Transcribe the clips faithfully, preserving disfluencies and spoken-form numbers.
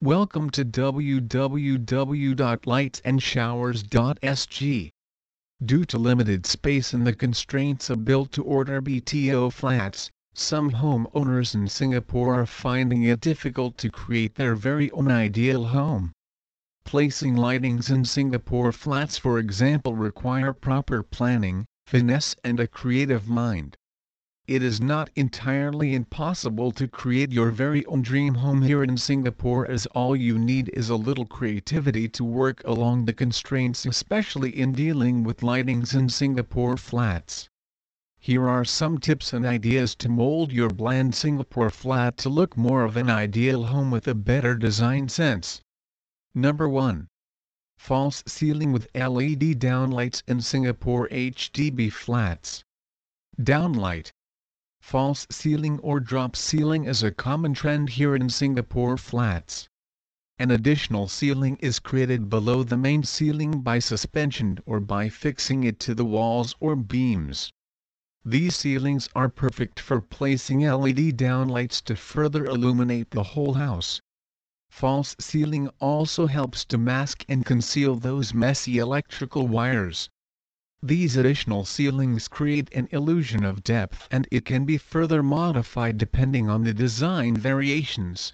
Welcome to w w w dot lights and showers dot s g. Due to limited space and the constraints of built-to-order B T O flats, some homeowners in Singapore are finding it difficult to create their very own ideal home. Placing lightings in Singapore flats, for example, require proper planning, finesse and a creative mind. It is not entirely impossible to create your very own dream home here in Singapore, as all you need is a little creativity to work along the constraints, especially in dealing with lightings in Singapore flats. Here are some tips and ideas to mold your bland Singapore flat to look more of an ideal home with a better design sense. Number one. False ceiling with L E D downlights in Singapore H D B flats. Downlight. False ceiling or drop ceiling is a common trend here in Singapore flats. An additional ceiling is created below the main ceiling by suspension or by fixing it to the walls or beams. These ceilings are perfect for placing L E D downlights to further illuminate the whole house. False ceiling also helps to mask and conceal those messy electrical wires. These additional ceilings create an illusion of depth, and it can be further modified depending on the design variations.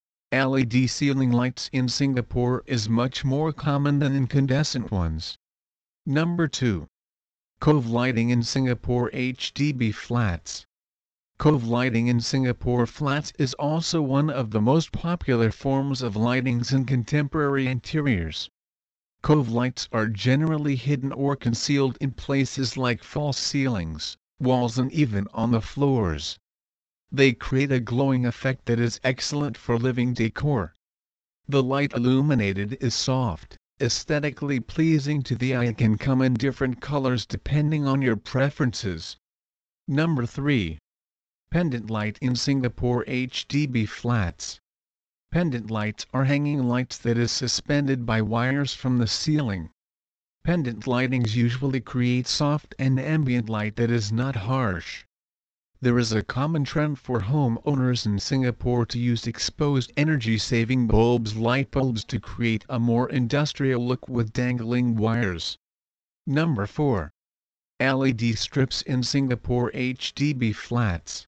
L E D ceiling lights in Singapore is much more common than incandescent ones. Number two. Cove lighting in Singapore H D B flats. Cove lighting in Singapore flats is also one of the most popular forms of lightings in contemporary interiors. Cove lights are generally hidden or concealed in places like false ceilings, walls and even on the floors. They create a glowing effect that is excellent for living decor. The light illuminated is soft, aesthetically pleasing to the eye, and can come in different colors depending on your preferences. Number three. Pendant light in Singapore H D B flats. Pendant lights are hanging lights that is suspended by wires from the ceiling. Pendant lightings usually create soft and ambient light that is not harsh. There is a common trend for homeowners in Singapore to use exposed energy-saving bulbs, light bulbs, to create a more industrial look with dangling wires. Number four. L E D strips in Singapore H D B flats.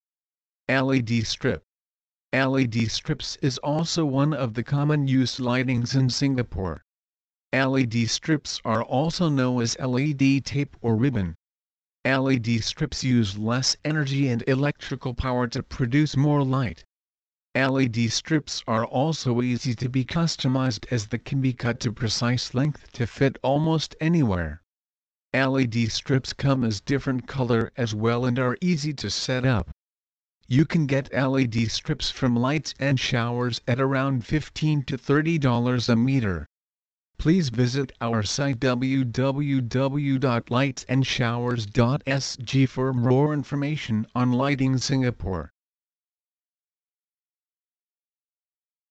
L E D strip. L E D strips is also one of the common use lightings in Singapore. L E D strips are also known as L E D tape or ribbon. L E D strips use less energy and electrical power to produce more light. L E D strips are also easy to be customized, as they can be cut to precise length to fit almost anywhere. L E D strips come as different color as well and are easy to set up. You can get L E D strips from Lights and Showers at around fifteen to thirty dollars a meter. Please visit our site w w w dot lights and showers dot s g for more information on lighting Singapore.